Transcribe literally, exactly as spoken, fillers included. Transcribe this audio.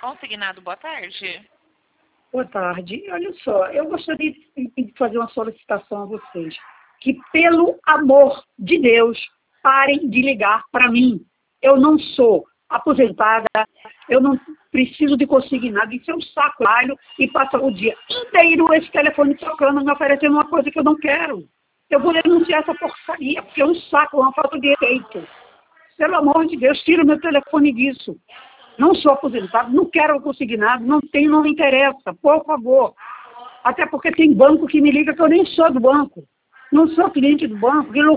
Consignado, boa tarde. Boa tarde. Olha só, eu gostaria de fazer uma solicitação a vocês. Que, pelo amor de Deus, parem de ligar para mim. Eu não sou aposentada, eu não preciso de consignado. Isso é um saco alho e passa o dia inteiro esse telefone tocando, me oferecendo uma coisa que eu não quero. Eu vou denunciar essa porcaria, porque é um saco, uma falta de respeito. Pelo amor de Deus, tira o meu telefone disso. Não sou aposentado, não quero consignado, não tem, não me interessa, por favor. Até porque tem banco que me liga que eu nem sou do banco. Não sou cliente do banco, que